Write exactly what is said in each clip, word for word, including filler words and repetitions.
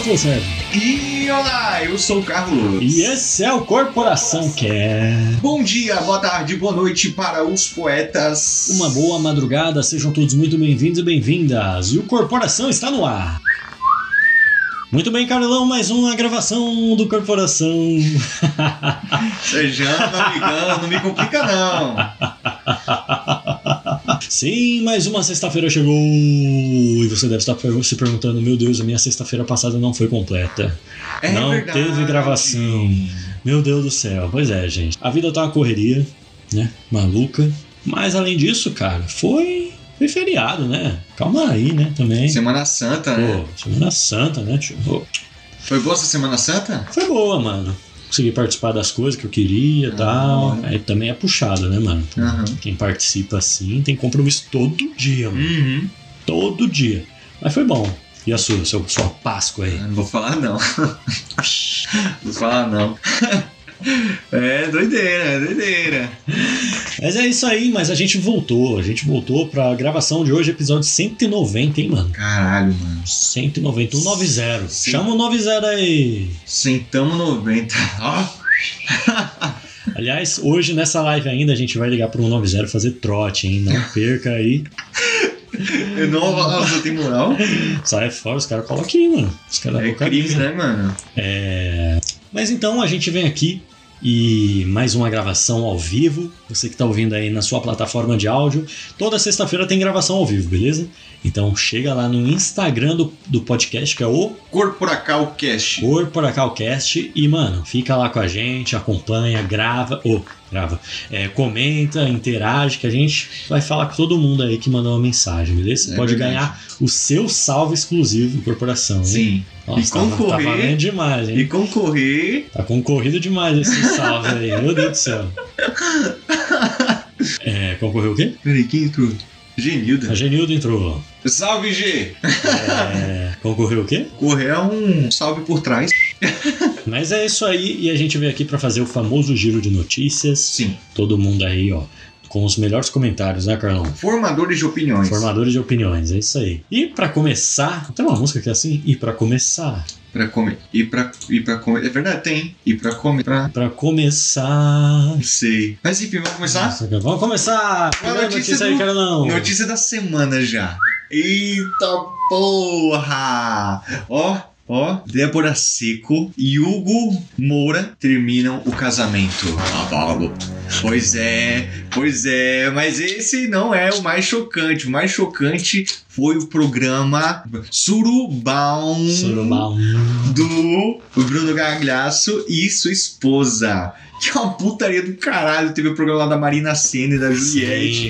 sou o Sérgio. E olá, eu sou o Carlos. E esse é o Corporação Cast. Bom dia, boa tarde, boa noite para os poetas. Uma boa madrugada, sejam todos muito bem-vindos e bem-vindas. E o Corporação está no ar. Muito bem, Carlão, mais uma gravação do Corporação. Sejam, amigão, não me complica não. Sim, mais uma sexta-feira chegou. E você deve estar se perguntando: meu Deus, a minha sexta-feira passada não foi completa. É não verdade. teve gravação. Meu Deus do céu. Pois é, gente. A vida tá uma correria, né? Maluca. Mas além disso, cara, foi... Foi feriado, né? Calma aí, né? Também. Semana Santa, né? Pô, Semana Santa, né, tio? Pô. Foi boa essa Semana Santa? Foi boa, mano. Consegui participar das coisas que eu queria e ah, tal. né? Aí também é puxado, né, mano? Uhum. Quem participa assim tem compromisso todo dia, mano. Uhum. Todo dia. Mas foi bom. E a sua? Sua, sua Páscoa aí? Não vou falar não. Não vou falar não. É doideira, é doideira. Mas é isso aí, mas a gente voltou. A gente voltou pra gravação de hoje, episódio cento e noventa, hein, mano? Caralho, mano. cento e noventa, cento e noventa. Sim. Chama o noventa aí. Sentamos noventa. Ó. Aliás, hoje nessa live ainda a gente vai ligar pro noventa fazer trote, hein? Não perca aí. Eu não, nossa, tem moral? Sai fora, os caras colocam aqui, mano. Os caras É crime, né, mano? É... Mas então a gente vem aqui e mais uma gravação ao vivo. Você que está ouvindo aí na sua plataforma de áudio, toda sexta-feira tem gravação ao vivo, beleza? Então chega lá no Instagram do, do podcast, que é o Corporacal Cast. Corporacal Cast, e mano, fica lá com a gente, acompanha, grava, ou oh, grava, é, comenta, interage, que a gente vai falar com todo mundo aí que mandou uma mensagem, beleza? Você é pode verdade. ganhar o seu salve exclusivo do Corporação, hein? Sim. Nossa, e concorrer. Tá, tá valendo demais, hein? E concorrer. Tá concorrido demais esse salve aí, meu Deus do céu. É, concorreu o quê? Peraí, quem entrou? Genilda. A Genilda entrou. Salve, G! É, concorreu o quê? Correr é um salve por trás. Mas é isso aí, e a gente veio aqui pra fazer o famoso giro de notícias. Sim. Todo mundo aí, ó, com os melhores comentários, né, Carlão? Formadores de opiniões. Formadores de opiniões, é isso aí. E pra começar, tem uma música que é assim, e pra começar. Pra comer. E pra, e pra comer. É verdade, tem. E pra comer. Pra... Pra começar. Não sei. Mas enfim, vamos começar? Nossa, vamos começar! Primeira notícia notícia aí, do- Carlão. Notícia da semana já. Eita porra! Ó, ó, Débora Seco e Hugo Moura terminam o casamento. Pois é, pois é, mas esse não é o mais chocante. O mais chocante foi o programa Surubão, Surubão. do Bruno Gagliasso e sua esposa. Que é uma putaria do caralho. Teve o programa lá da Marina Sena e da Juliette.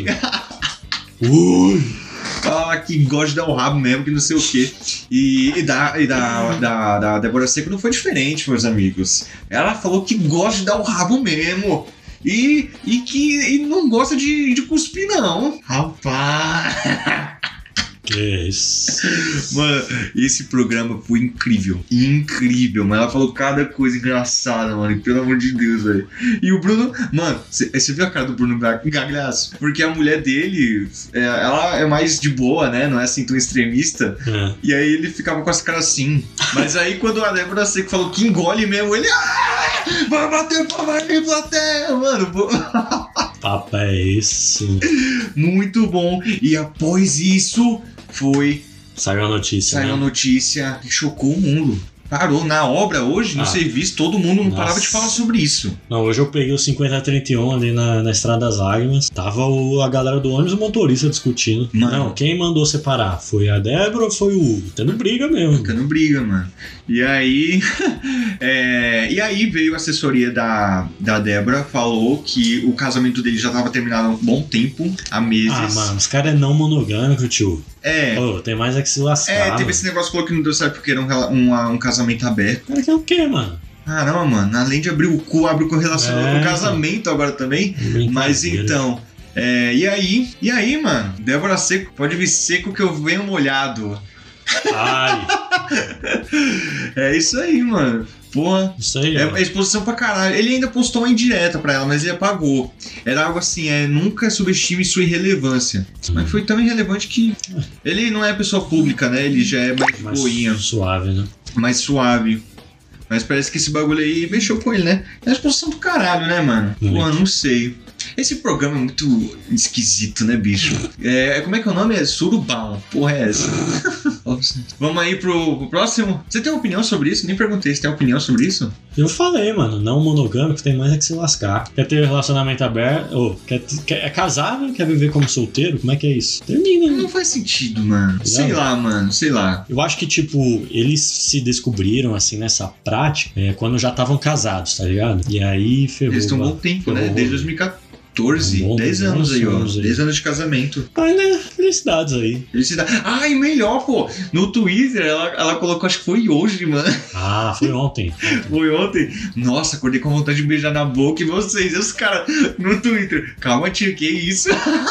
Ui! Ah, que gosta de dar o rabo mesmo, que não sei o quê. E, e, da, e da, da, da Débora Seco não foi diferente, meus amigos. Ela falou que gosta de dar o rabo mesmo. E, e que e não gosta de, de cuspir, não. Rapaz! Que isso? Mano, esse programa foi incrível. Incrível, mas ela falou cada coisa engraçada, mano. Pelo amor de Deus, velho. E o Bruno, mano, você viu a cara do Bruno Gagliasso? Porque a mulher dele, é, ela é mais de boa, né? Não é assim tão extremista. É. E aí ele ficava com as caras assim. Mas aí quando a Débora Seco falou que engole mesmo, ele. Ah, vai bater palma aí, plateia, mano. Pô. Papo é esse. Muito bom. E após isso, foi. Saiu a notícia, Saiu né? a notícia que chocou o mundo. Parou na obra hoje, no Ah. serviço, todo mundo não Nossa. parava de falar sobre isso. Não, hoje eu peguei o cinquenta trinta e um ali na, na Estrada das Lágrimas. Tava o, a galera do ônibus e o motorista discutindo. Mano. Não, quem mandou separar? Foi a Débora ou foi o Hugo? Tendo briga mesmo. Ficando briga, mano. E aí. é, e aí veio a assessoria da, da Débora, falou que o casamento dele já tava terminado há um bom tempo, há meses. Ah, mano, os caras é não monogâmico, tio. É. Pô, tem mais é que se lascar. É, teve mano. esse negócio que falou que não deu certo porque era um, rela- um, um casamento aberto. O cara quer o quê, mano? Caramba, mano, além de abrir o cu, abre com relacionamento É, com casamento agora também. Brincadeira. Mas então, é, e aí? E aí, mano? Débora Seco, pode vir seco que eu venho molhado. Ai, É isso aí, mano. Porra, isso aí, é, ó. é exposição pra caralho. Ele ainda postou uma indireta pra ela, mas ele apagou. Era algo assim, é, nunca subestime sua irrelevância. Mas foi tão irrelevante que ele não é pessoa pública, né? Ele já é mais Mais boinha. suave, né? mais suave. Mas parece que esse bagulho aí mexeu com ele, né? É uma exposição do caralho, né, mano? Pô, não sei. Esse programa é muito esquisito, né, bicho? É, como é que é o nome? É Surubão. Porra, é essa? Vamos aí pro, pro próximo. Você tem opinião sobre isso? Nem perguntei. Você tem opinião sobre isso? Eu falei, mano. Não monogâmico tem mais é que se lascar. Quer ter relacionamento aberto? Ou quer, quer, é casado? Quer viver como solteiro? Como é que é isso? Termina, né? Não faz sentido, mano. Sei lá, mano. Sei lá. Eu acho que, tipo, eles se descobriram, assim, nessa prática é, quando já estavam casados, tá ligado? E aí ferrou. Eles estão um bom tempo, né? Desde dois mil e quatorze. dez anos aí, ó. dez anos de casamento. Ai, né? Felicidades aí. Felicidade. Ai, melhor, pô. No Twitter, ela, ela colocou, acho que foi hoje, mano. Ah, foi ontem. Foi ontem. Nossa, acordei com vontade de beijar na boca e vocês. E os caras no Twitter. Calma, tio, que isso?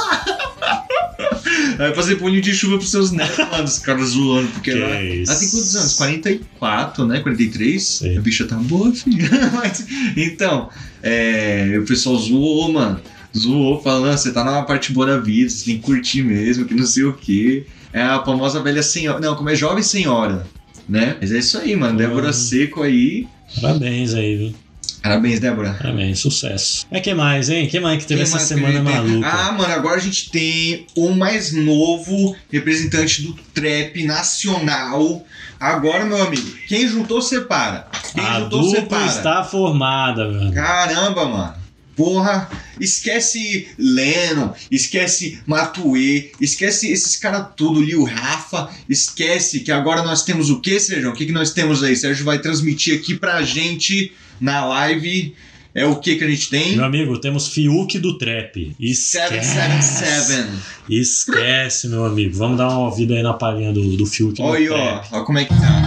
Vai fazer punho de chuva pros seus netos, mano. Os caras zoando. Porque que ela, ela tem quantos anos? quarenta e quatro, né? quarenta e três? Sim. A bicha tá boa, filho. Mas, então, é, o pessoal zoou, mano. Zoou, falando, você tá numa parte boa da vida, você tem que curtir mesmo, que não sei o que. É a famosa velha senhora. Não, como é jovem senhora, né? Mas é isso aí, mano. Uhum. Débora Seco aí. Parabéns aí, viu? Parabéns, Débora. Parabéns, sucesso. É que mais, hein? Que mais que teve essa semana maluca? Ah, mano, agora a gente tem o mais novo representante do trap nacional. Agora, meu amigo, quem juntou, separa. Quem a juntou, dupla separa. está formada, velho. Caramba, mano. Porra, esquece Lennon, esquece Matuê, esquece esses caras tudo, Lil Rafa, esquece que agora nós temos o que, Sérgio? O que, que nós temos aí? Sérgio vai transmitir aqui pra gente na live. É o que que a gente tem? Meu amigo, temos Fiuk do Trap. Esquece. sete sete sete. Esquece, meu amigo. Vamos dar uma ouvida aí na palhinha do, do Fiuk do Olha, Trap. ó, ó como é que tá.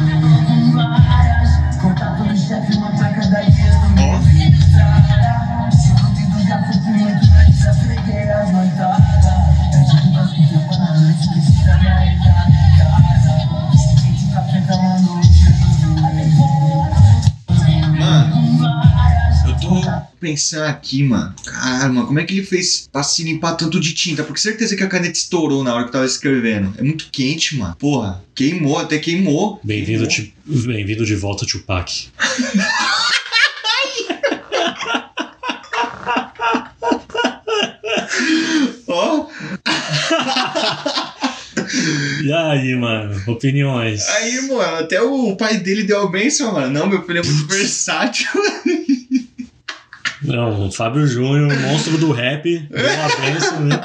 Pensando aqui, mano. Caralho, mano, como é que ele fez pra se limpar tanto de tinta? Porque certeza que a caneta estourou na hora que tava escrevendo. É muito quente, mano. Porra, queimou, até queimou. Bem-vindo de, bem-vindo de volta, Tupac. Ó. E aí, mano? Opiniões? Aí, mano, até o pai dele deu a benção, mano. Não, meu filho é muito versátil. Não, o Fábio Júnior, monstro do rap, deu uma benção, né?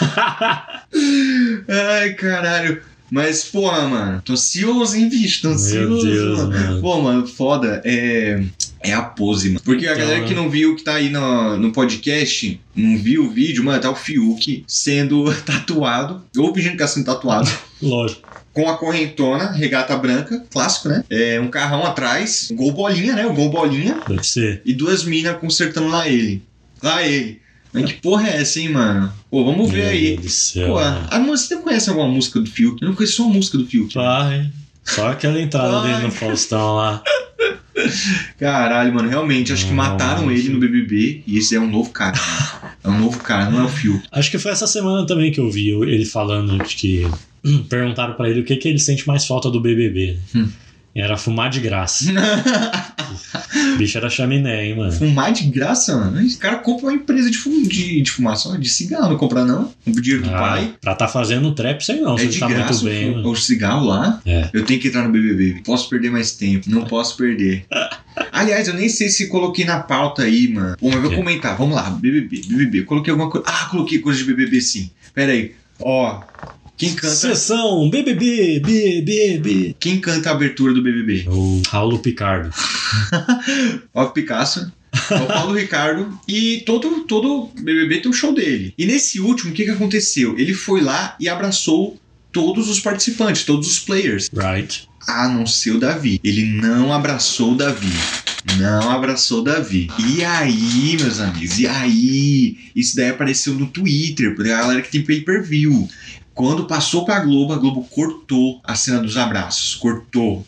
Ai, caralho. Mas, porra, mano, tô ansioso, hein, bicho? Tô ansioso, Meu Deus, mano. mano. Pô, mano, foda. É... É a pose, mano. Porque a então, galera que não viu, que tá aí no, no podcast, não viu o vídeo, mano, tá o Fiuk sendo tatuado, ou fingindo que tá sendo tatuado. Lógico. Com a correntona, regata branca, clássico, né? É, um carrão atrás, um gol bolinha, né? Um gol bolinha. Deve ser. E duas minas consertando lá ele. Lá ele. Mas que porra é essa, hein, mano? Pô, vamos ver Meu aí. Deus do céu, Pô, mano. a, você não conhece alguma música do Fiuk? Eu não conheço só a música do Fiuk. Vai. Só aquela entrada Vai. dele no Faustão lá. Caralho, mano, realmente, acho que mataram Nossa. ele no B B B e esse é um novo cara. Mano. É um novo cara, não é o Fiuk. Acho que foi essa semana também que eu vi ele falando de que perguntaram pra ele o que, que ele sente mais falta do B B B. Hum. Era fumar de graça. Bicho era chaminé, hein, mano. Fumar de graça, mano. Esse cara compra uma empresa de, fum, de, de fumaça, de cigarro, não compra não? Com o dinheiro do Ah, pai. pra tá fazendo trap, sei não, É se ele de tá graça muito bem, o, mano. o cigarro lá. É. Eu tenho que entrar no B B B. Posso perder mais tempo. Não posso perder. Aliás, eu nem sei se coloquei na pauta aí, mano. Bom, mas eu vou É. comentar. Vamos lá. B B B, B B B. Coloquei alguma coisa. Ah, coloquei coisa de B B B sim. Pera aí. Ó. Quem canta... Sessão B B B, B B B. Quem canta a abertura do B B B? O Paulo Picardo. Ó, o Picasso. O Paulo Ricardo. E todo, todo B B B tem um show dele. E nesse último, o que, que aconteceu? Ele foi lá e abraçou todos os participantes, todos os players. Right. A não ser o Davi. Ele não abraçou o Davi. Não abraçou o Davi. E aí, meus amigos? E aí? Isso daí apareceu no Twitter, pra galera que tem pay-per-view. Quando passou pra Globo, a Globo cortou a cena dos abraços. Cortou.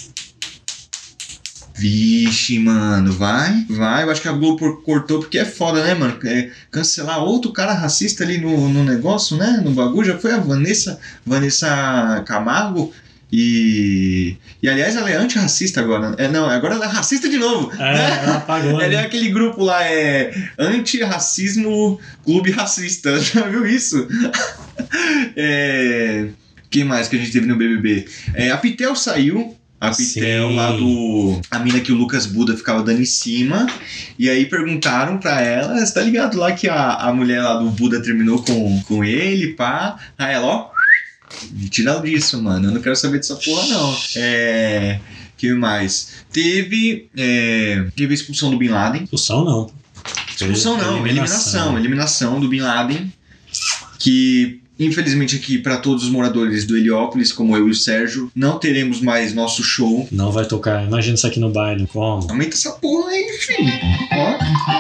Vixe, mano, vai, vai. Eu acho que a Globo cortou porque é foda, né, mano? É, cancelar outro cara racista ali no, no negócio, né? No bagulho. Já foi a Vanessa, Vanessa Camargo. E, e aliás, ela é antirracista agora. É, não, agora ela é racista de novo. É, ela apagou. Ela né? é aquele grupo lá, é Antirracismo Clube Racista. Já viu isso? É, quem mais que a gente teve no B B B? É, a Pitel saiu. A Pitel Sim. lá do... A mina que o Lucas Buda ficava dando em cima. E aí perguntaram pra ela... Você tá ligado lá que a, a mulher lá do Buda terminou com, com ele, pá. Aí ela, ó... Tira disso, mano. Eu não quero saber dessa porra, não. É... Que mais? Teve... É, teve a expulsão do Bin Laden. Expulsão não. Expulsão não. Eliminação. Eliminação do Bin Laden. Que... Infelizmente aqui, para todos os moradores do Heliópolis, como eu e o Sérgio, não teremos mais nosso show. Não vai tocar. Imagina isso aqui no baile. Como? Aumenta essa porra aí, filho. Ó.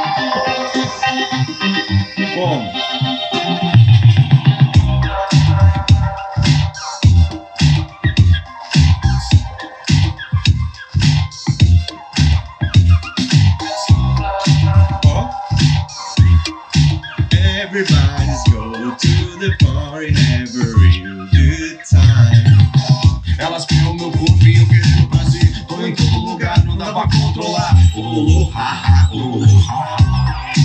Como? Ó. Everybody's go to the party, have a real good time. Elas criam meu corpo e eu querendo prazer. Tô em todo lugar, não dá pra controlar. Oh, ha, ha, oh, ha, ha.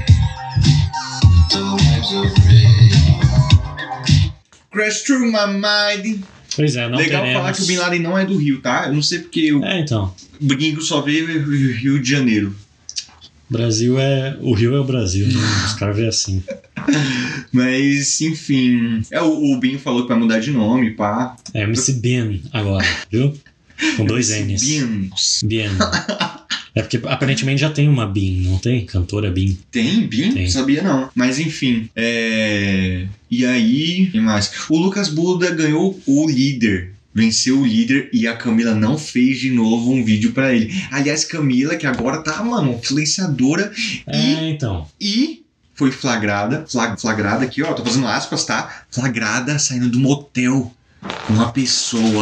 The waves of rain. Crash through my mind. Pois é, não Legal teremos. falar que o Bin Laden não é do Rio, tá? Eu não sei porque o É, então. gringo só veio do Rio de Janeiro. Brasil é... O Rio é o Brasil, né? Os caras veem assim. Mas, enfim. É, o, o Bin falou que vai mudar de nome, pá. É M C Bin agora, viu? Com dois N's. Bin. Bin. É porque aparentemente já tem uma Bin, não tem? Cantora Bin. Tem? Bin? Tem. Sabia não. Mas, enfim. É... E aí... Quem mais? O Lucas Buda ganhou o líder. Venceu o líder e a Camila não fez de novo um vídeo pra ele. Aliás, Camila, que agora tá, mano, influenciadora É, e, então. e foi flagrada, flag, flagrada aqui, ó, tô fazendo aspas, tá? Flagrada saindo do motel com uma pessoa.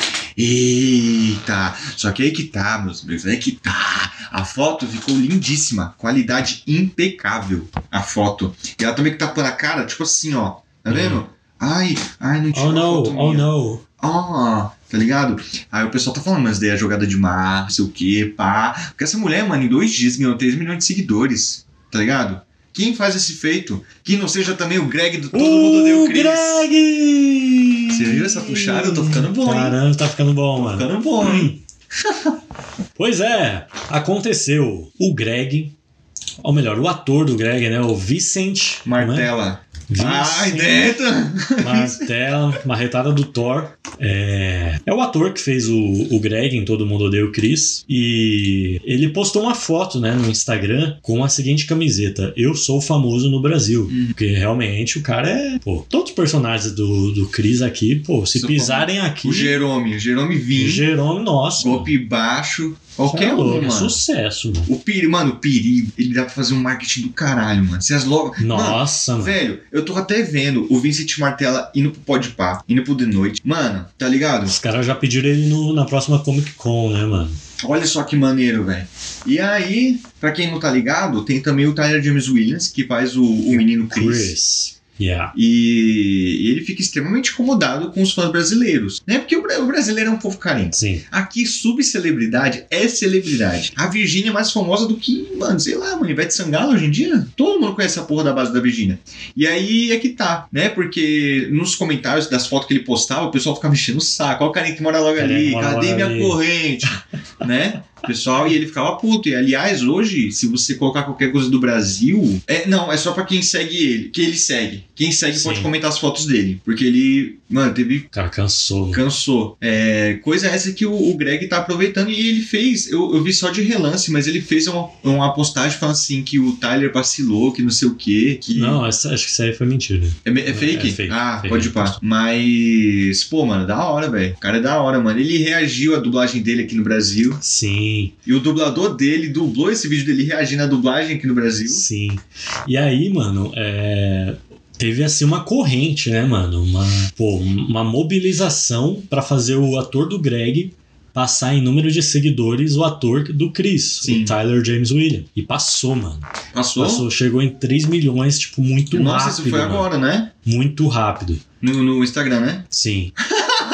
Eita! Só que aí que tá, meus amigos, aí que tá. A foto ficou lindíssima, qualidade impecável, a foto. E ela também que tapando a cara, tipo assim, ó, tá vendo? Ai, ai, não tinha Oh uma no, foto oh minha. no. Ah, tá ligado? Aí o pessoal tá falando, mas daí a jogada de mar, não sei o que, pá. Porque essa mulher, mano, em dois dias ganhou três milhões de seguidores, tá ligado? Quem faz esse feito? Que não seja também o Greg do Todo Mundo Odeia o Chris. Greg! Você viu essa puxada? Eu tô ficando bom, hein? Caramba, tá ficando bom, Tô mano. ficando bom, hein? Pois é, aconteceu. O Greg, ou melhor, o ator do Greg, né? O Vicente. Martela. Como é? Ai, Vicente dentro! Martela, marretada do Thor. É, é o ator que fez o, o Greg em Todo Mundo Odeia o Chris. E ele postou uma foto, né, no Instagram com a seguinte camiseta: Eu sou famoso no Brasil. Hum. Porque realmente o cara é. Pô, todos os personagens do, do Chris aqui, pô, se Sou pisarem aqui. O Jerome, o Jerome Vim. Jerome, nossa. Golpe baixo. Qualquer é um, louco, mano. Sucesso, mano. O Piri, mano, o Piri, ele dá pra fazer um marketing do caralho, mano. Se as logo. Nossa, Mano, mano. velho, eu tô até vendo o Vincent Martella indo pro Podpah, indo pro The Noite. Mano, tá ligado? Os caras já pediram ele no, na próxima Comic Con, né, mano? Olha só que maneiro, velho. E aí, pra quem não tá ligado, tem também o Tyler James Williams, que faz o, o menino Chris. Chris. Yeah. E ele fica extremamente incomodado com os fãs brasileiros, né? Porque o bra- o brasileiro é um povo carente. Sim. Aqui, subcelebridade é celebridade. A Virgínia é mais famosa do que, mano, sei lá, mano, Ivete Sangalo hoje em dia. Todo mundo conhece a porra da base da Virgínia. E aí é que tá, né? Porque nos comentários das fotos que ele postava, o pessoal ficava enchendo o saco. Olha o carinha que mora logo Carinha ali, que mora cadê logo minha ali? corrente? Né? Pessoal, e ele ficava puto. E aliás, hoje, se você colocar qualquer coisa do Brasil, é, não, é só pra quem segue ele, que ele segue. Quem segue Sim. pode comentar as fotos dele. Porque ele, mano, teve. O cara cansou, mano. Cansou. É, coisa essa que o, o Greg tá aproveitando. E ele fez, eu, eu vi só de relance, mas ele fez uma, uma postagem falando assim que o Tyler vacilou, que não sei o quê. Que Não, essa- acho que isso aí foi mentira. é, me- é fake? É fake, Ah, fake. pode ir pá. Mas, pô, mano, da hora, velho. O cara é da hora, mano. Ele reagiu à dublagem dele aqui no Brasil. Sim, E o dublador dele dublou esse vídeo dele reagindo à dublagem aqui no Brasil. sim. E aí, mano, é... teve assim uma corrente, né, mano? Uma, pô, uma mobilização pra fazer o ator do Greg passar em número de seguidores o ator do Chris, Sim. o Tyler James Williams. E passou, mano. Passou? Passou, chegou em três milhões, tipo, muito Nossa, rápido. isso foi mano. agora, né? Muito rápido. No, no Instagram, né? Sim.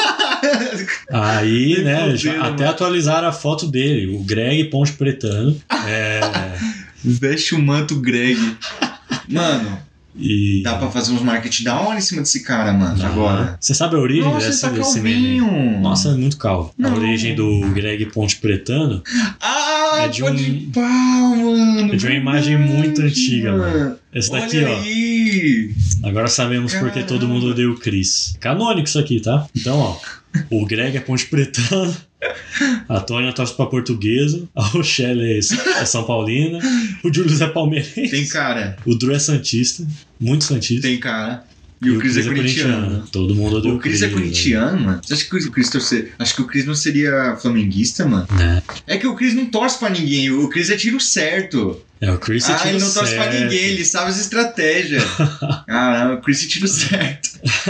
Aí, Nem né, fudendo, já- mano. até atualizaram a foto dele, o Greg Ponte Pretano. É, Veste o manto Greg. Mano, e. dá pra fazer uns marketing da hora em cima desse cara, mano, Ah, agora. Você sabe a origem Nossa, ele dessa, tá desse meme? calvinho. Nossa, é muito calvo. A Não. origem do Greg Ponte Pretano Ah, É de pode um- pá, mano. é de uma imagem muito verdade, antiga, mano. Esse daqui, Olha ó. aí. Agora sabemos porque todo Caramba. mundo odeia o Chris. Canônico isso aqui, tá? Então, ó. O Greg é Ponte Pretano. A Tônia torce pra Portuguesa. A Rochelle é é São Paulina. O Júlio é palmeirense. Tem cara, O Drew é Santista. Muito Santista. tem cara. E, o Chris é corintiano. Todo mundo odeia O Chris é corintiano, mano. Você acha que o Chris torcer? Acho que o Chris não seria flamenguista, mano. Né? É que o Chris não torce pra ninguém. O Chris é tiro certo. É, o Chris é Ah, tiro ele não torce pra certo. ninguém. Ele sabe as estratégias. Caramba, o Chris é tiro certo.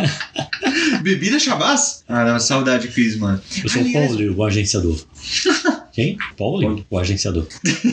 Bebida Shabazz? Ah, não, saudade, Chris, mano. Eu sou o Aliás- Pauli, o agenciador. Quem? Pauli? O agenciador.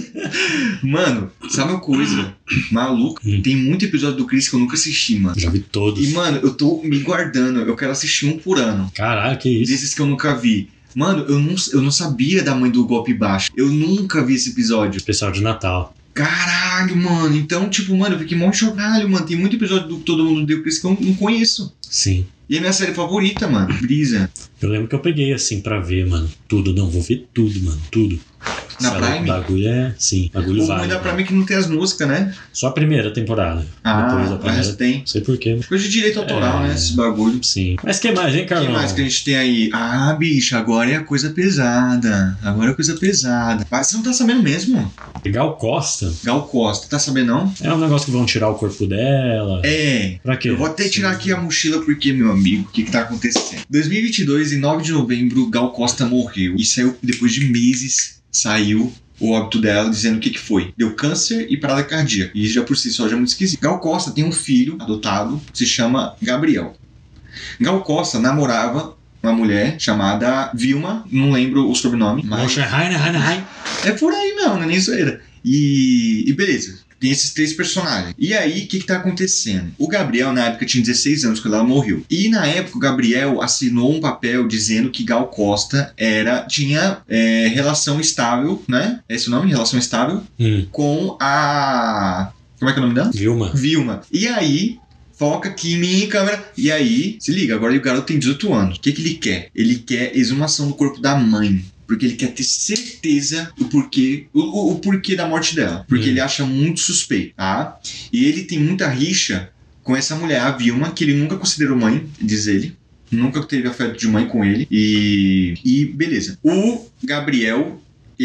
Mano, sabe uma coisa maluca? Hum. Tem muito episódio do Chris que eu nunca assisti, mano. Já vi todos. E, mano, eu tô me guardando. Eu quero assistir um por ano. Caralho, que isso? Desses que eu nunca vi. Mano, eu não, eu não sabia da mãe do golpe baixo. Eu nunca vi esse episódio. Especial de Natal. Caralho, mano. Então, tipo, mano, eu fiquei mó chocado, mano. Tem muito episódio do Todo Mundo Deu Chris que eu não conheço. Sim. E é minha série favorita, mano. Brisa. Eu lembro que eu peguei assim pra ver, mano. Tudo. Não, vou ver tudo, mano. Tudo. Na Sei lá, Prime? O bagulho é. Sim, bagulho O vale. ruim da mano. Prime é que não tem as músicas, né? Só a primeira temporada. Depois da Ah, o primeira. resto tem. Não sei porquê. Coisa de direito autoral, É. né? Esses bagulho. Sim. Mas que mais, hein, O Carlão? que mais que a gente tem aí? Ah, bicho, agora é a coisa pesada. Agora é a coisa pesada. Mas você não tá sabendo mesmo? Gal Costa Gal Costa, tá sabendo não? é um negócio que vão tirar o corpo dela. É. Pra quê? Eu vou até tirar aqui a mochila porque, meu amigo, o que que tá acontecendo? dois mil e vinte e dois, em nove de novembro, Gal Costa morreu. E saiu, depois de meses, saiu o óbito dela dizendo o que que foi. Deu câncer e parada cardíaca. E isso já por si só já é muito esquisito. Gal Costa tem um filho adotado que se chama Gabriel. Gal Costa namorava uma mulher chamada Vilma, não lembro o sobrenome, mas Poxa, Raina, Raina, Raina. é por aí não, não é nem zoeira. E, e beleza. Tem esses três personagens. E aí, o que que tá acontecendo? O Gabriel, na época, tinha dezesseis anos quando ela morreu. E, na época, o Gabriel assinou um papel dizendo que Gal Costa era, tinha é, relação estável, né? Esse é o nome? Relação estável Hum, com a... Como é que é o nome dela? Vilma. Vilma. E aí... Foca aqui em mim, câmera. E aí, se liga, agora o garoto tem dezoito anos. O que que ele quer? Ele quer exumação do corpo da mãe. Porque ele quer ter certeza do porquê, o, o, o porquê da morte dela. Porque Hum. ele acha muito suspeito, tá? E ele tem muita rixa com essa mulher, a Vilma, que ele nunca considerou mãe, diz ele. Nunca teve afeto de mãe com ele. E, e beleza. O Gabriel,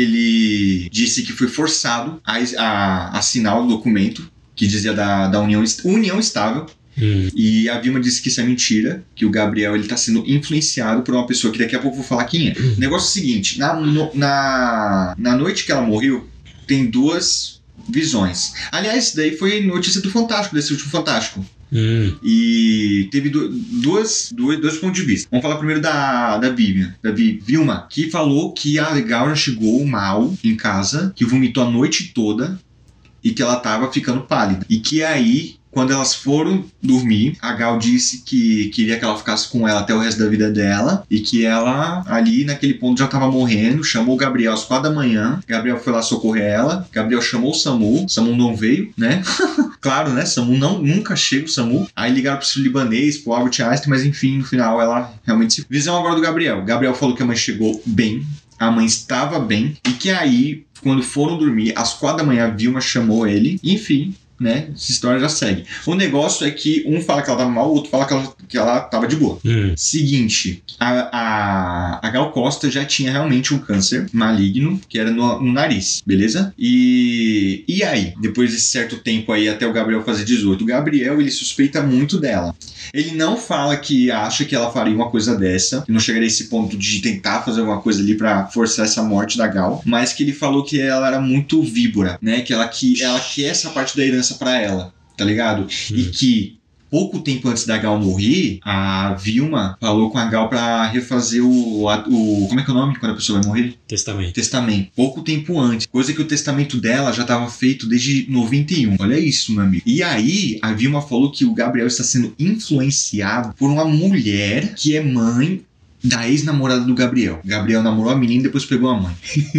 ele disse que foi forçado a, a assinar o documento que dizia da, da união, est- união estável. Hum, E a Vilma disse que isso é mentira, que o Gabriel ele tá sendo influenciado por uma pessoa que daqui a pouco eu vou falar quem é. O negócio é o seguinte, na, no- na, na noite que ela morreu, tem duas visões. Aliás, isso daí foi notícia do Fantástico, desse último Fantástico. hum, E teve du- duas, duas, dois pontos de vista. Vamos falar primeiro da, da Vivian, da Vi- Vilma, que falou que a Gal já chegou mal em casa, que vomitou a noite toda e que ela tava ficando pálida. E que aí, quando elas foram dormir, a Gal disse que queria que ela ficasse com ela até o resto da vida dela e que ela, ali naquele ponto, já tava morrendo. Chamou o Gabriel às quatro da manhã. Gabriel foi lá socorrer ela. Gabriel chamou o SAMU. O SAMU não veio, né? Claro, né? SAMU não, nunca chega o SAMU. Aí ligaram pro libanês, pro Albert Einstein, mas enfim, no final ela realmente se... Visão agora do Gabriel. Gabriel falou que a mãe chegou bem. A mãe estava bem. E que aí, quando foram dormir, às quatro da manhã, a Vilma chamou ele. Enfim, né? Essa história já segue. O negócio é que um fala que ela tava mal, o outro fala que ela, que ela tava de boa. hum. Seguinte, a, a, a Gal Costa já tinha realmente um câncer maligno, que era no, no nariz, beleza? E, e aí, depois desse certo tempo aí, até o Gabriel fazer dezoito, o Gabriel, ele suspeita muito dela. Ele não fala que acha que ela faria uma coisa dessa, que não chegaria a esse ponto de tentar fazer alguma coisa ali pra forçar essa morte da Gal, mas que ele falou que ela era muito víbora, né? Que ela, que ela quer essa parte da herança pra ela, tá ligado? E Hum. que pouco tempo antes da Gal morrer, a Vilma falou com a Gal pra refazer o, a- o... Como é que é o nome quando a pessoa vai morrer? Testamento. Testamento. Pouco tempo antes. Coisa que o testamento dela já estava feito desde noventa e um. Olha isso, meu amigo. E aí, a Vilma falou que o Gabriel está sendo influenciado por uma mulher que é mãe da ex-namorada do Gabriel. Gabriel namorou a menina e depois pegou a mãe.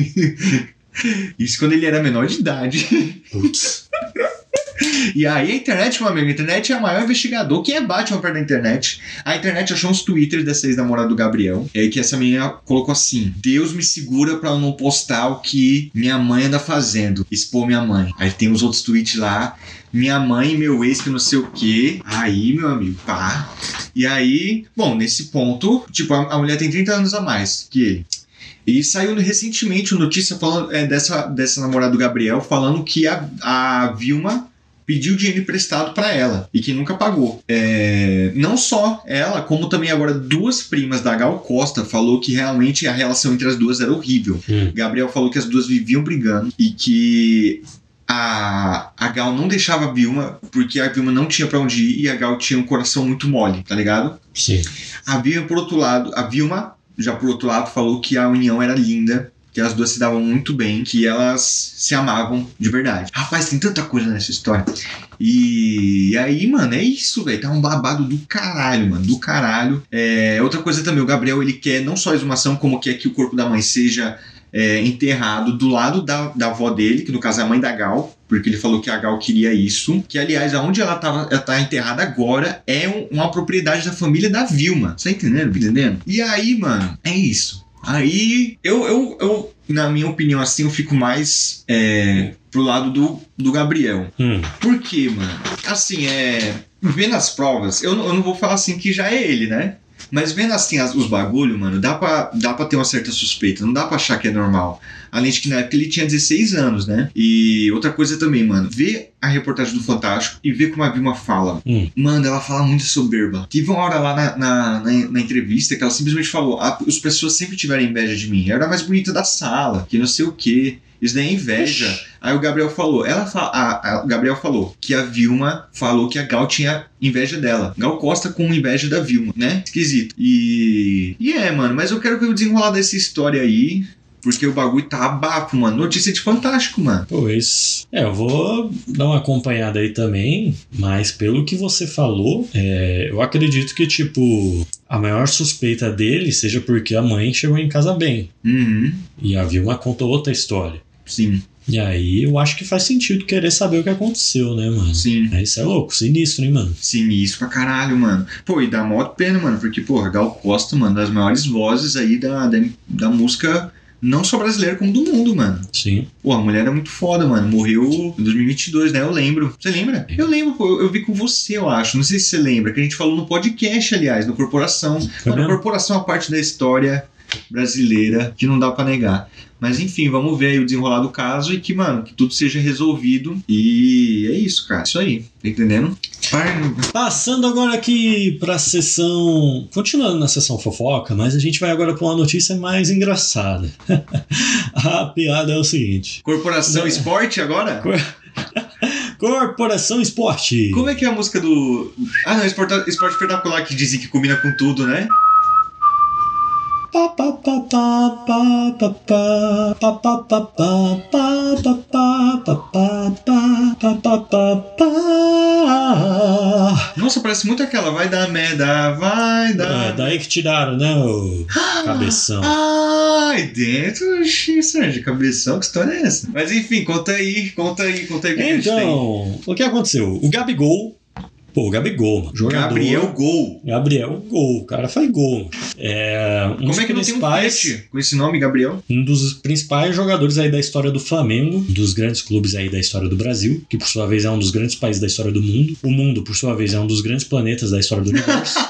Isso quando ele era menor de idade. Putz. E aí a internet, meu amigo, a internet é o maior investigador. Quem é Batman perto da internet? A internet achou uns twitters dessa ex-namorada do Gabriel. É que essa menina colocou assim: Deus me segura pra eu não postar o que minha mãe anda fazendo. Expor minha mãe. Aí tem os outros tweets lá. Minha mãe e meu ex que não sei o que. Aí, meu amigo, pá. E aí, bom, nesse ponto, tipo, a, a mulher tem trinta anos a mais que ele. E saiu recentemente uma notícia falando, é, dessa, dessa namorada do Gabriel, falando que a, a Vilma pediu dinheiro emprestado pra ela e que nunca pagou. É, não só ela, como também agora duas primas da Gal Costa falou que realmente a relação entre as duas era horrível. Hum. Gabriel falou que as duas viviam brigando e que a, a Gal não deixava a Vilma porque a Vilma não tinha pra onde ir e a Gal tinha um coração muito mole, tá ligado? Sim. A Vilma, por outro lado, a Vilma já por outro lado falou que a união era linda, que as duas se davam muito bem, que elas se amavam de verdade. Rapaz, tem tanta coisa nessa história. E, e aí, mano, é isso, velho. Tá um babado do caralho, mano. Do caralho. É, outra coisa também, o Gabriel, ele quer não só a exumação, como quer que o corpo da mãe seja é, enterrado do lado da, da avó dele, que no caso é a mãe da Gal, porque ele falou que a Gal queria isso. Que, aliás, aonde ela, tava, ela tá enterrada agora é um, uma propriedade da família da Vilma. Você tá entendendo? Entendendo? E aí, mano, é isso. Aí, eu, eu, eu, na minha opinião, assim, eu fico mais é, pro lado do, do Gabriel. Hum. Por quê, mano? Assim, é... Vendo as provas, eu, eu não vou falar assim que já é ele, né? Mas vendo assim as, os bagulho, mano, dá pra, dá pra ter uma certa suspeita. Não dá pra achar que é normal. Além de que na época ele tinha dezesseis anos, né? E outra coisa também, mano, ver a reportagem do Fantástico e ver como a Vilma fala. Hum. Mano, ela fala muito soberba. Tive uma hora lá na, na, na, na entrevista que ela simplesmente falou: ah, as pessoas sempre tiveram inveja de mim. Eu era a mais bonita da sala, que não sei o quê. Isso daí é inveja. Ixi. Aí o Gabriel falou, ela fa- a, a, o Gabriel falou que a Vilma falou que a Gal tinha inveja dela. Gal Costa com inveja da Vilma, né? Esquisito. E... E é, mano, mas eu quero ver o desenrolar dessa história aí. Porque o bagulho tá abafo, mano. Notícia de Fantástico, mano. Pois. É, eu vou dar uma acompanhada aí também. Mas pelo que você falou, é, eu acredito que, tipo, a maior suspeita dele seja porque a mãe chegou em casa bem. Uhum. E a Vilma contou outra história. Sim. E aí eu acho que faz sentido querer saber o que aconteceu, né, mano? Sim. É, isso é louco, sinistro, hein, mano? Sinistro pra caralho, mano. Pô, e dá mó pena, mano. Porque, porra, Gal Costa, mano, das maiores vozes aí da, da, da música... Não só brasileira, como do mundo, mano. Sim. Pô, a mulher é muito foda, mano. Morreu em dois mil e vinte e dois, né? Eu lembro. Você lembra? Eu lembro, pô. Eu, eu vi com você, eu acho. Não sei se você lembra. Que a gente falou no podcast, aliás, no Corporação. Foi Mano, a mesmo? Corporação é uma parte da história brasileira que não dá pra negar. Mas enfim, vamos ver aí o desenrolar do caso e que, mano, que tudo seja resolvido. E é isso, cara. Isso aí. Tá entendendo? Passando agora aqui pra sessão... Continuando na sessão fofoca, mas a gente vai agora pra uma notícia mais engraçada. A piada é o seguinte... Corporação Esporte agora? Cor... Corporação Esporte. Como é que é a música do... Ah, não, Esporte, Esporte Espetacular, que dizem que combina com tudo, né? Nossa, parece muito aquela. Vai dar merda, vai dar. É, daí que tiraram, né, o cabeção. Ai, dentro, Sérgio, cabeção, que história é essa? Mas enfim, conta aí, conta aí, conta aí o que a gente tem. Então, o que aconteceu? O Gabigol. Pô, o Gabigol, mano. Jogador, Gabriel Gol. Gabriel Gol. O cara faz gol. É, um Como dos é que não tem um principais, pet com esse nome, Gabriel? um dos principais jogadores aí da história do Flamengo, um dos grandes clubes aí da história do Brasil, que por sua vez é um dos grandes países da história do mundo. O mundo, por sua vez, é um dos grandes planetas da história do universo.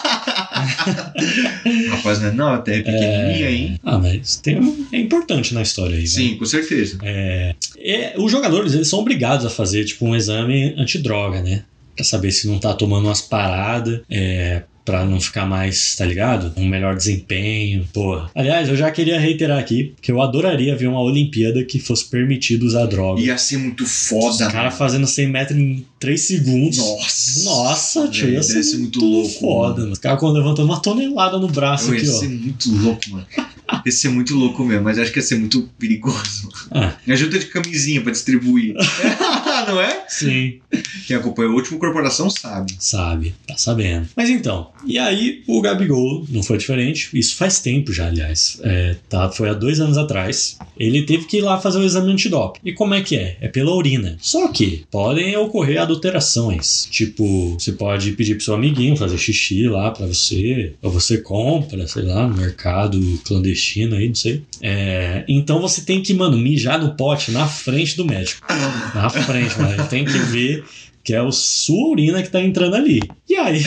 Rapaz, não é não, até é pequenininha, é... hein? Ah, mas tem um... é importante na história aí. Sim, né? com certeza. É... É... Os jogadores, eles são obrigados a fazer tipo um exame antidroga, né? Pra saber se não tá tomando umas paradas, é, pra não ficar mais, tá ligado? Um melhor desempenho, pô. Aliás, eu já queria reiterar aqui que eu adoraria ver uma Olimpíada que fosse permitido usar droga. Ia ser muito foda. Os caras fazendo cem metros em três segundos. Nossa. Nossa, tio, ia ser, ser muito muito louco, foda, mano. Os caras levantando uma tonelada no braço Eu aqui, ia ó. ser muito louco, mano. Ia ser muito louco mesmo, mas acho que ia ser muito perigoso. Ah. Me ajuda de camisinha pra distribuir. Não é? Sim. Quem acompanha o último Corporação sabe. Sabe, tá sabendo. Mas então, e aí o Gabigol não foi diferente. Isso faz tempo já, aliás. É, tá, foi há dois anos atrás. Ele teve que ir lá fazer o exame antidoping. E como é que é? É pela urina. Só que podem ocorrer adulterações. Tipo, você pode pedir pro seu amiguinho fazer xixi lá pra você. Ou você compra, sei lá, no mercado clandestino aí, não sei. É, então você tem que, mano, mijar no pote na frente do médico. Na frente, mano. Ele tem que ver que é a sua urina que tá entrando ali. E aí...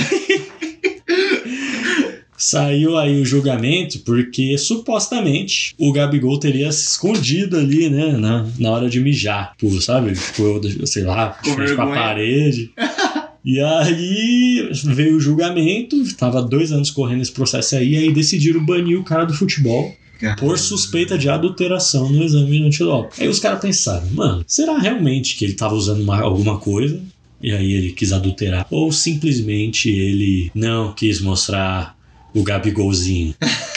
Saiu aí o julgamento porque supostamente o Gabigol teria se escondido ali, né, na, na hora de mijar. Pô, sabe? Ficou, sei lá, de frente pra parede. E aí veio o julgamento, tava dois anos correndo esse processo aí, e aí decidiram banir o cara do futebol por suspeita de adulteração no exame antidoping. Aí os caras pensaram, mano, será realmente que ele tava usando uma, alguma coisa e aí ele quis adulterar? Ou simplesmente ele não quis mostrar o Gabigolzinho?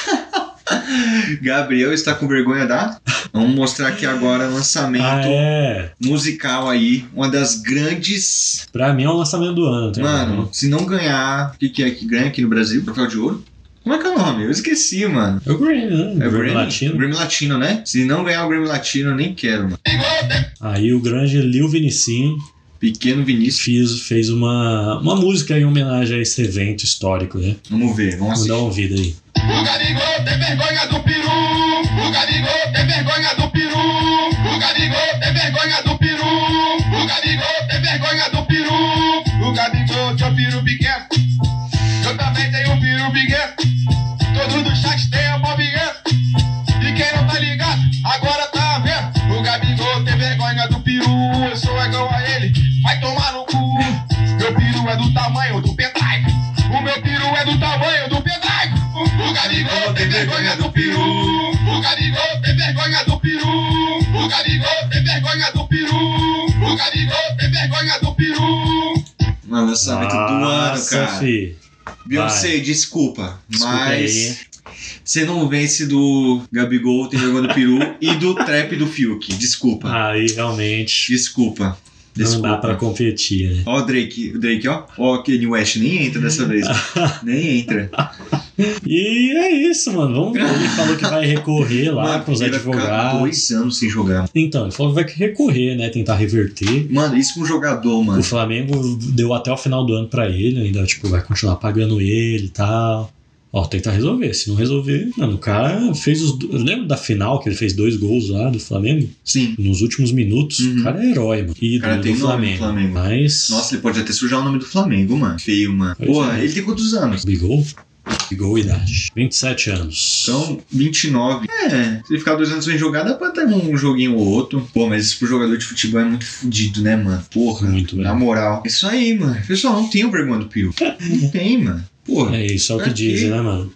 Gabriel está com vergonha da? Vamos mostrar aqui agora o lançamento ah, é. musical aí. Uma das grandes... Pra mim é o lançamento do ano. Mano, né? Se não ganhar... O que, que é que ganha aqui no Brasil? Troféu de ouro? Como é que é o nome? Eu esqueci, mano. É o Grammy, né? É o Grammy Grammy Latino. Grammy Latino, né? Se não ganhar o Grammy Latino, eu nem quero, mano. Aí o grande Lil Vinicinho Pequeno Vinícius fez, fez uma, uma música em homenagem a esse evento histórico, né? Vamos ver, vamos Vamos assistir. dar uma ouvida aí. O Gabigol tem vergonha do peru. O Gabigol tem vergonha do peru. O Gabigol tem vergonha do peru. O Gabigol tem vergonha do peru. O Gabigol tem um peru pequeno. Eu também tenho um peru pequeno. Todos do chat tem a movimento. E quem não tá ligado, agora tá vendo. O Gabigol tem vergonha do peru. Eu sou igual a ele, vai tomar no cu. Meu peru é do tamanho do pendrive. O meu peru é do tamanho do pendrive. O Gabigol tem vergonha do peru. O Gabigol tem vergonha do peru. O Gabigol tem vergonha do peru. O Gabigol tem vergonha do peru. Mano, lançamento do ano, cara. Fi. Beyoncé, Vai. desculpa, Desculpa mas aí. você não vence do Gabigol, tem vergonha do peru e do trap do Fiuk. Desculpa. Aí realmente Desculpa. não Desculpa. dá pra competir, né? Ó o Drake, o Drake, ó. Ó, o Kanye West nem entra dessa vez. Nem entra. E é isso, mano. Vamos ver. Ele falou que vai recorrer lá Mano, com os ele vai ficar advogados. dois anos sem jogar. Então, ele falou que vai recorrer, né? Tentar reverter. Mano, isso com um jogador, mano. O Flamengo deu até o final do ano pra ele, ainda tipo, vai continuar pagando ele e tal. Ó, tentar resolver. Se não resolver, mano, o cara fez os. Lembra da final que ele fez dois gols lá do Flamengo? Sim. Nos últimos minutos. Uhum. O cara é herói, mano. E O cara do, tem do nome Flamengo. no Flamengo. Mas. Nossa, ele pode até sujar o nome do Flamengo, mano. Feio, mano. Pois Porra, é. ele tem quantos anos? Bigol? Bigol idade. vinte e sete anos. São vinte e nove. É, se ele ficar dois anos sem jogar, dá pra ter um joguinho ou outro. Pô, mas isso pro jogador de futebol é muito fodido, né, mano? Porra, Muito, na velho. moral. Isso aí, mano. Pessoal, não tem vergonha do Pio. Não tem, mano. Porra. É isso, é o que Pra quê? dizem, né, mano?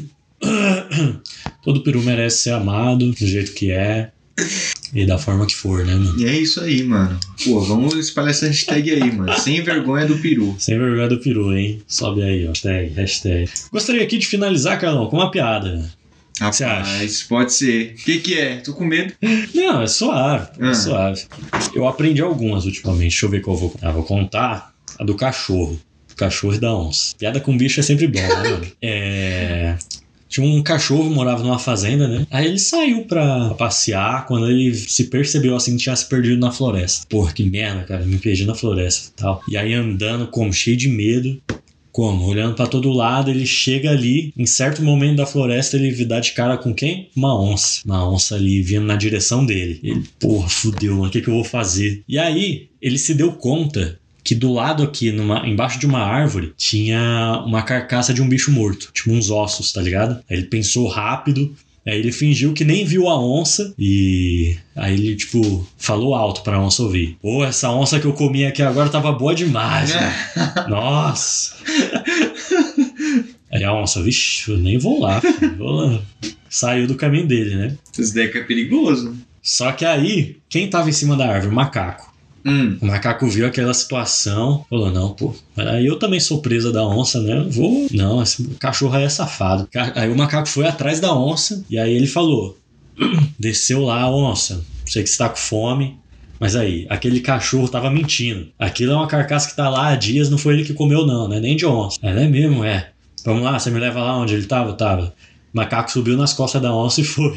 Todo peru merece ser amado do jeito que é e da forma que for, né, mano? E é isso aí, mano. Pô, vamos espalhar essa hashtag aí, mano. Sem vergonha do peru. Sem vergonha do peru, hein? Sobe aí, ó. Hashtag, hashtag. Gostaria aqui de finalizar, Carlão, com uma piada. O que você acha? Rapaz, pode ser. O que que é? Tô com medo. Não, é suave, é Ah. suave. Eu aprendi algumas ultimamente. Deixa eu ver qual eu vou contar. Vou contar a do cachorro. Do cachorro e da onça. Piada com bicho é sempre bom, né, mano? É... Tinha um cachorro, morava numa fazenda, né? Aí ele saiu pra passear, quando ele se percebeu assim que tinha se perdido na floresta. Porra, que merda, cara, me perdi na floresta e tal. E aí andando, como, cheio de medo, como, olhando pra todo lado, ele chega ali, em certo momento da floresta, ele dá de cara com quem? Uma onça. Uma onça ali, vindo na direção dele. Ele, porra, fudeu, mano, o que que eu vou fazer? E aí, ele se deu conta que do lado aqui, numa, embaixo de uma árvore, tinha uma carcaça de um bicho morto. Tipo uns ossos, tá ligado? Aí ele pensou rápido, aí ele fingiu que nem viu a onça e aí ele, tipo, falou alto pra onça ouvir. Pô, essa onça que eu comi aqui agora tava boa demais, mano. Nossa! Aí a onça, vixe, eu nem vou lá, filho, vou lá. Saiu do caminho dele, né? Isso daí que é perigoso. Só que aí, quem tava em cima da árvore? O macaco. Hum. O macaco viu aquela situação, falou, não, pô, aí eu também sou presa da onça, né? Eu vou... Não, esse cachorro aí é safado. Aí o macaco foi atrás da onça e aí ele falou, desceu lá, onça, sei que você tá com fome, mas aí, aquele cachorro tava mentindo. Aquilo é uma carcaça que tá lá há dias, não foi ele que comeu não, né? Nem de onça. Ela é mesmo, é. Vamos lá, você me leva lá onde ele tava? Tava. O macaco subiu nas costas da onça e foi.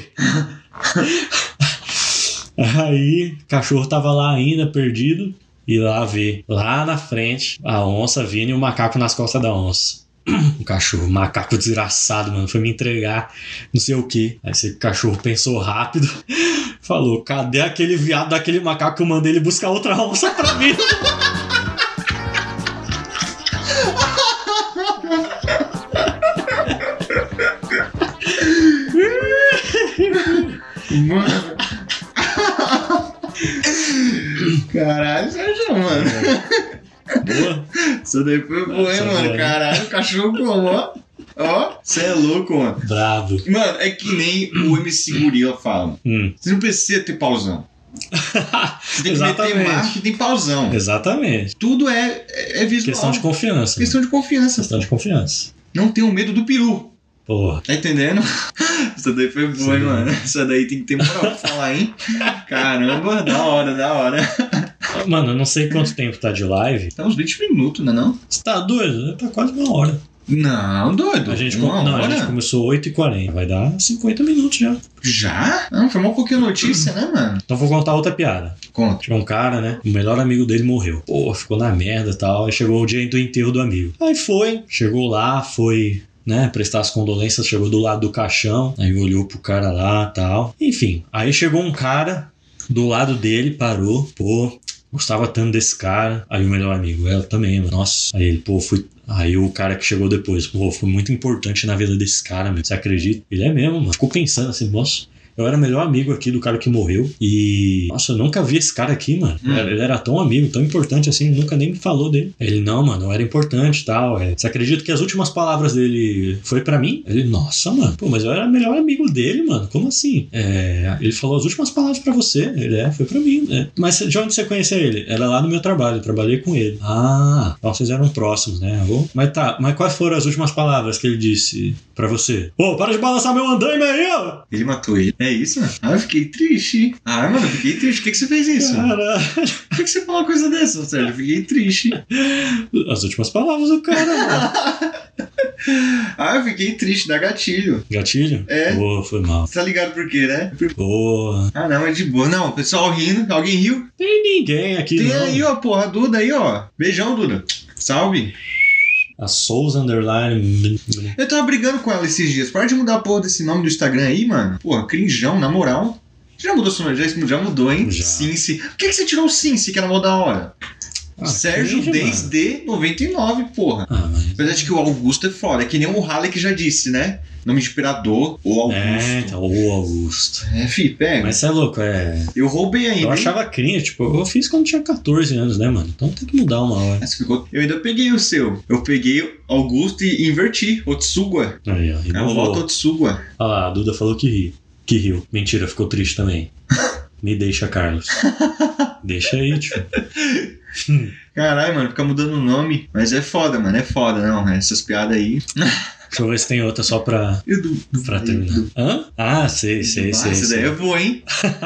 Aí, o cachorro tava lá ainda, perdido. E lá vê, lá na frente, a onça vindo e o macaco nas costas da onça. O cachorro, macaco desgraçado, mano, foi me entregar não sei o que. Aí esse cachorro pensou rápido, falou, cadê aquele viado daquele macaco que eu mandei ele buscar outra onça pra mim? Mano. Caralho, Sérgio, mano. Boa. Isso daí foi boa, hein, mano. Caralho, o cachorro como, ó. Ó, você é louco, mano. Bravo. Mano, é que nem o M C Gorila fala. Hum. Você não precisa ter pauzão. Você tem que Exatamente. meter marcha e tem pauzão. Exatamente. Tudo é, é, é visual. Questão de confiança. Questão de confiança. Questão de confiança. Não tenha medo do peru. Porra. Tá entendendo? Isso daí foi boa, hein, Sim. mano. Isso daí tem que ter moral pra falar, hein? Caramba, da hora, da hora. Mano, eu não sei quanto tempo tá de live. Tá uns vinte minutos, né não? Você tá doido? Tá quase uma hora. Não, doido. A gente, Uma com... não, hora? a gente começou oito e quarenta. Vai dar cinquenta minutos já. Já? Não, foi uma pouquinho notícia, né, mano? Então vou contar outra piada. Conta. Tinha um cara, né? O melhor amigo dele morreu. Pô, ficou na merda e tal. Aí chegou o dia do enterro do amigo. Aí foi, chegou lá, foi, né, prestar as condolências, chegou do lado do caixão. Aí olhou pro cara lá e tal. Enfim, aí chegou um cara do lado dele, parou. Pô, gostava tanto desse cara. Aí o melhor amigo, ela também, mano. Nossa. Aí ele, pô, fui. Aí o cara que chegou depois, pô, foi muito importante na vida desse cara, meu. Você acredita? Ele é mesmo, mano. Ficou pensando assim, nossa. Eu era o melhor amigo aqui do cara que morreu. E... Nossa, eu nunca vi esse cara aqui, mano. Hum. Ele era tão amigo, tão importante assim. Nunca nem me falou dele. Ele, não, mano, eu era importante e tal. É. Você acredita que as últimas palavras dele foi pra mim? Ele, nossa, mano. Pô, mas eu era o melhor amigo dele, mano. Como assim? É... Ele falou as últimas palavras pra você. Ele, é, foi pra mim. É. Mas de onde você conhecia ele? Era lá no meu trabalho. Eu trabalhei com ele. Ah, então vocês eram próximos, né? Oh. Mas tá, mas quais foram as últimas palavras que ele disse pra você? Pô, para de balançar meu andaime aí, ó! Ele matou ele. É isso, mano? Ah, eu fiquei triste. Ah, mano, eu fiquei triste. Por que, que você fez isso? Caralho. Por que, que você falou uma coisa dessa, Sérgio? Eu fiquei triste. As últimas palavras do cara, mano. Ah, eu fiquei triste, dá gatilho. Gatilho? É. Pô, foi mal. Você tá ligado por quê, né? Pô. Ah, não, é de boa. Não, o pessoal rindo. Alguém riu? Tem ninguém aqui, Tem não. aí, ó, porra, a Duda aí, ó. Beijão, Duda. Salve. A Souza Underline. Eu tava brigando com ela esses dias. Para de mudar a porra desse nome do Instagram aí, mano. Porra, crinjão, na moral. Você já mudou seu nome? Já, já mudou, hein? Já. Cincy. Por que, que você tirou o Cincy, que era mó da hora? Ah, Sérgio cringe, desde noventa e nove, porra. Ah, mas. Apesar de que o Augusto é foda. É que nem o Halleck já disse, né? Nome de imperador, ou Augusto. É, então, o Augusto. É, fi, pega. Mas você é louco, é. Eu roubei ainda. Eu hein? achava cringe, tipo, eu fiz quando tinha catorze anos, né, mano? Então tem que mudar uma hora. Mas ficou... Eu ainda peguei o seu. Eu peguei Augusto e inverti. Otsuga. Aí, ó. É o Inovou. voto Otsuga. Olha lá, a Duda falou que ri. Que riu. Mentira, ficou triste também. Me deixa, Carlos. Deixa aí, tio. Caralho, mano, fica mudando o nome. Mas é foda, mano. É foda, não. Essas piadas aí. Deixa eu ver se tem outra só pra, E do, do, pra terminar. Hã? Ah, sei, sei, Ah, sei. essa sei. daí é boa, hein?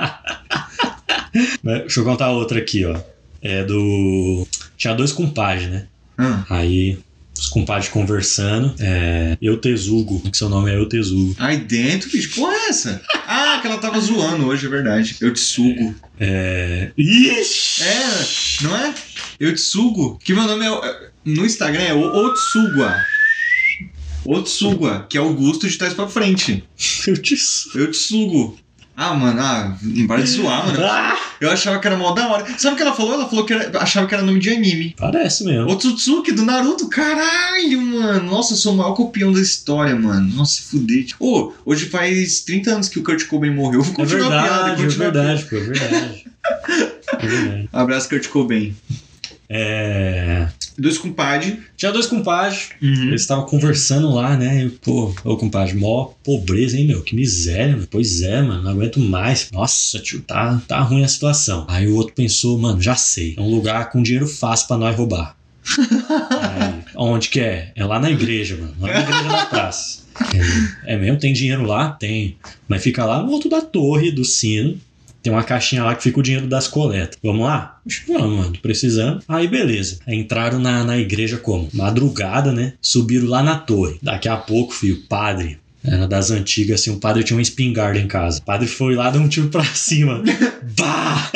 Mas deixa eu contar outra aqui, ó. É do... Tinha dois compadres, né? Ah. Aí, os compadres conversando. É... Eu Tesugo, que seu nome é Eu Tesugo. Aí dentro, bicho, porra é essa? Ah, que ela tava zoando hoje, é verdade. Eu te sugo. É... Ixi! É, não é? Eu te sugo. Que meu nome é... No Instagram é o Otsuga. Otsuga, que é Augusto de trás pra frente. Eu te sugo. Eu te sugo. Ah, mano, ah, não para de zoar, mano. Ah! Eu achava que era mó da hora. Sabe o que ela falou? Ela falou que era, achava que era nome de anime. Parece mesmo. Otsutsuki do Naruto, caralho, mano. Nossa, eu sou o maior copião da história, mano. Nossa, se fuder. Ô, oh, hoje faz trinta anos que o Kurt Cobain morreu. Vou É continuar a piada. verdade, é continuar a piada. verdade, pô, é verdade. É verdade. Abraço, Kurt Cobain. É... Dois compadres. Tinha dois compadres, Uhum. eles estavam conversando lá, né? E, pô, ô compadre, mó pobreza, hein, meu? Que miséria, meu. Pois é, mano, não aguento mais. Nossa, tio, tá, tá ruim a situação. Aí o outro pensou, mano, já sei. É um lugar com dinheiro fácil pra nós roubar. Aí, onde que é? É lá na igreja, mano. Lá na igreja da praça. É, é mesmo? Tem dinheiro lá? Tem. Mas fica lá no alto da torre, do sino. Tem uma caixinha lá que fica o dinheiro das coletas. Vamos lá? Vamos, mano. Tô precisando. Aí, beleza. Aí entraram na, na igreja como? Madrugada, né? Subiram lá na torre. Daqui a pouco, filho, o padre... Era das antigas, assim, o padre tinha uma espingarda em casa. O padre foi lá, deu um tiro pra cima. Bah!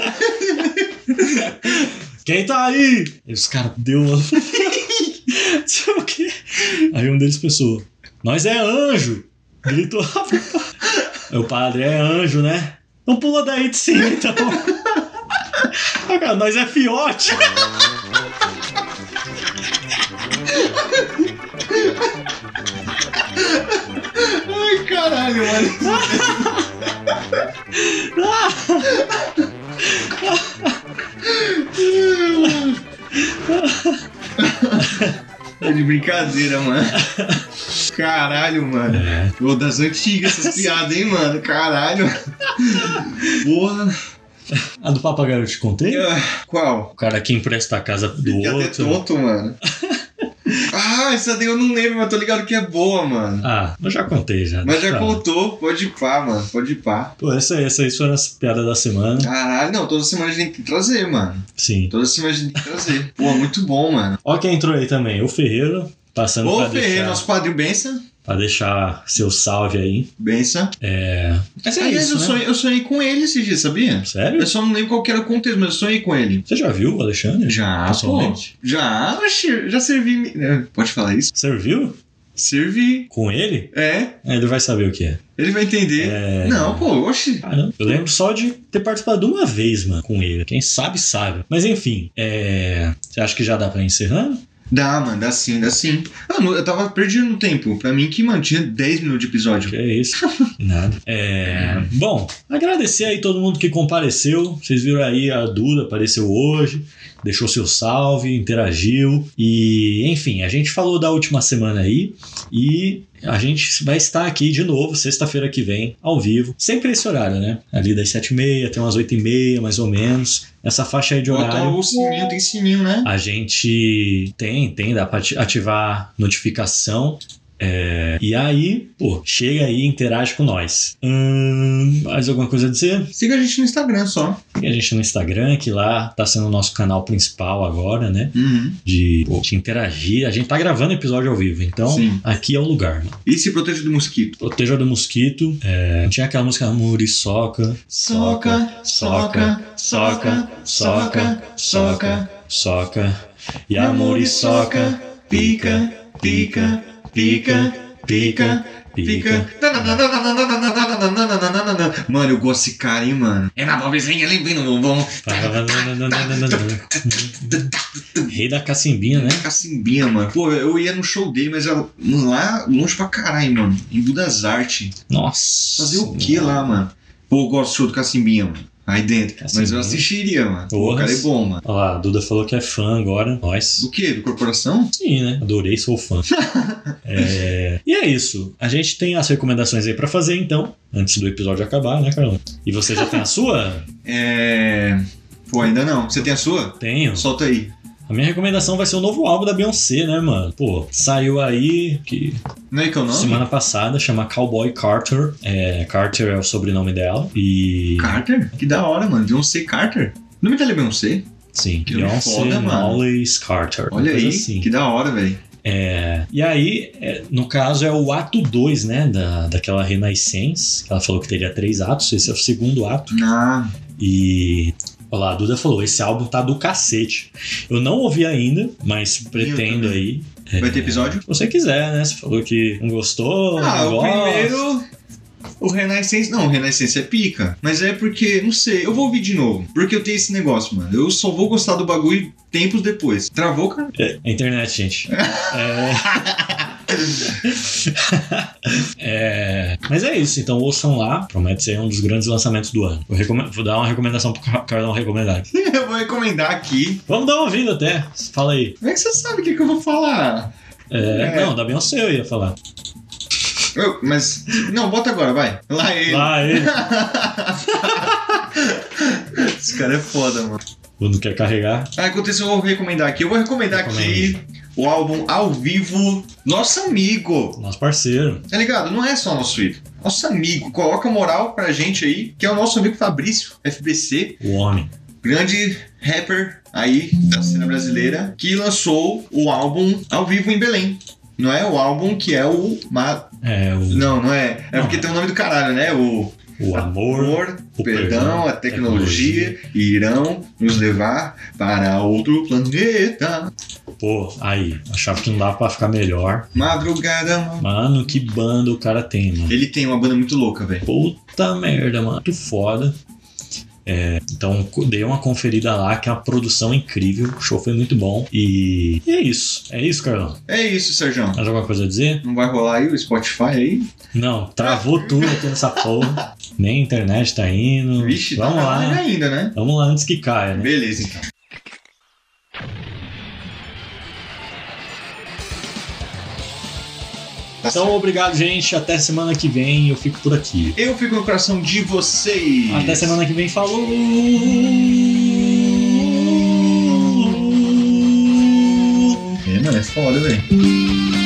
Quem tá aí? E os caras deu uma... Sei o quê? Aí um deles pensou, nós é anjo. Gritou. Aí o padre, é anjo, né? Então pula daí de cima, então. Ah, cara, nós é fiote. Ai, caralho, mano. É de brincadeira, mano. Caralho, mano. É. Ô, das antigas essas piadas, hein, mano? Caralho. Porra. A do papagaio eu te contei? Ah, Qual? O cara que empresta a casa do Fiquei até outro. tonto, mano. Ah, essa daí eu não lembro, mas tô ligado que é boa, mano. Ah, eu já contei já. Mas deixa já pra lá. contou, pode ir pá, mano. Pode ir pá. Pô, essa aí, essa aí foram as piadas da semana. Caralho, não, toda semana a gente tem que trazer, mano. Sim. Toda semana a gente tem que trazer. Pô, muito bom, mano. Ó quem entrou aí também, o Ferreiro, passando Ô, pra Ferreira, deixar, nosso padrinho Benção. pra deixar seu salve aí. Benção. É... Mas é Aliás, isso, eu, né? sonhei, eu sonhei com ele esse dia, sabia? Sério? Eu só não lembro qual que era o contexto, mas eu sonhei com ele. Você já viu o Alexandre? Já, pô. Pessoalmente? Já, oxi, já servi. é, Pode falar isso? Serviu? Servi. Com ele? É, É, ele vai saber o que é. ele vai entender. É... Não, pô, oxi. Caramba, eu lembro só de ter participado uma vez, mano, com ele. Quem sabe, sabe. Mas enfim, é... Você acha que já dá pra ir encerrando? Dá, mano, dá sim, dá sim. Ah, não, eu tava perdido no tempo. Pra mim que, mano, tinha dez minutos de episódio. Que é isso? Nada. É... Bom, agradecer aí todo mundo que compareceu. Vocês viram aí, a Duda apareceu hoje, deixou seu salve, interagiu. E, enfim, a gente falou da última semana aí. E a gente vai estar aqui de novo, sexta-feira que vem, ao vivo. Sempre esse horário, né? Ali das sete e meia até umas oito e meia, mais ou menos. Essa faixa aí de Bota horário. o sininho, tem sininho, né? A gente tem, tem, dá pra ati- ativar notificação. É, e aí, pô, chega aí e interage com nós. Hum, mais alguma coisa a dizer? Siga a gente no Instagram só. Siga a gente no Instagram, que lá tá sendo o nosso canal principal agora, né? Uhum. De, pô, de interagir. A gente tá gravando episódio ao vivo, então Sim. aqui é o lugar, mano. E se proteja do mosquito. Proteja do mosquito. É, tinha aquela música Muriçoca. Soca, soca, soca, soca, soca, soca. E a muriçoca pica, pica, pica, pica, pica. Mano, eu gosto desse cara, hein, mano. É na bobezinha, lembrei no bombom. Rei da cacimbinha, né? Cacimbinha, mano. Pô, eu ia no show dele, mas era lá longe pra caralho, mano. Em Budas Artes. Nossa. Fazer o que lá, mano? Pô, eu gosto do show do Cacimbinha, mano. Aí dentro. Cacimbinha. Mas eu assistiria, mano. Pô, o cara é bom, mano. Olha lá, a Duda falou que é fã agora. Nós. Do quê? Do Corporação? Sim, né? Adorei, sou fã. É, e é isso. A gente tem as recomendações aí pra fazer, então. Antes do episódio acabar, né, Carlão? E você já tem a sua? É... Pô, ainda não. Você tem a sua? Tenho. Solta aí. A minha recomendação vai ser o novo álbum da Beyoncé, né, mano? Pô, saiu aí que Não é que é o nome? semana passada, chama Cowboy Carter. É, Carter é o sobrenome dela. E. Carter? Que da hora, mano. Beyoncé Carter? O nome dela é Beyoncé? Sim, Que nome Beyoncé foda, mano. Knowles Carter. uma Olha coisa aí, assim. que da hora, velho. É, e aí, é, no caso, é o ato dois, né? Da, daquela Renaissance. Ela falou que teria três atos, esse é o segundo ato. Ah, E. Olha lá, a Duda falou, esse álbum tá do cacete. Eu não ouvi ainda, mas pretendo também. aí. vai ter episódio? Se você quiser, né? Você falou que não gostou, Ah, não o gosta. primeiro... O Renaissance... Não, o Renaissance é pica. Mas é porque, não sei, eu vou ouvir de novo. Porque eu tenho esse negócio, mano. Eu só vou gostar do bagulho tempos depois. Travou, cara? É, a internet, gente. É, É, mas é isso, então ouçam lá. Promete ser um dos grandes lançamentos do ano. Vou, recome- vou dar uma recomendação pro Car- Carlão recomendar. Eu vou recomendar aqui. Vamos dar uma vida até. Fala aí. Como é que você sabe o que, que eu vou falar? É, É. Não, da Beyoncé eu ia falar. Eu- mas. Não, bota agora, vai. Lá ele. Lá ele. Esse cara é foda, mano. Quando quer carregar. Ah, enquanto isso, eu vou recomendar aqui. Eu vou recomendar Recomende. aqui o álbum ao vivo. Nosso amigo. Nosso parceiro. Tá ligado? Não é só nosso ídolo. Nosso amigo. Coloca moral pra gente aí, que é o nosso amigo Fabrício, F B C. O homem. Grande rapper aí da cena brasileira, que lançou o álbum ao vivo em Belém. Não é o álbum que é o... Ma... É o, Não, não é. É Não. porque tem o nome do caralho, né? O... o amor. Amor, o perdão, perdão, a tecnologia irão nos levar para outro planeta. Pô, aí. Achava que não dava pra ficar melhor. Madrugada, mano. Mano, que banda o cara tem, mano. Ele tem uma banda muito louca, velho. Puta merda, mano. Muito foda. É, então, dei uma conferida lá, que é uma produção incrível. O show foi muito bom. E, e é isso. É isso, Carlão. É isso, Sérgio. Mais alguma coisa a dizer? Não vai rolar aí o Spotify aí? Não, travou tudo aqui nessa porra. Nem a internet tá indo. Vixe, Vamos tá lá. lá ainda, né? Vamos lá antes que caia, né? Beleza, então. Então, obrigado, gente. Até semana que vem. Eu fico por aqui. Eu fico no coração de vocês. Até semana que vem. Falou! É, mano, é foda, velho.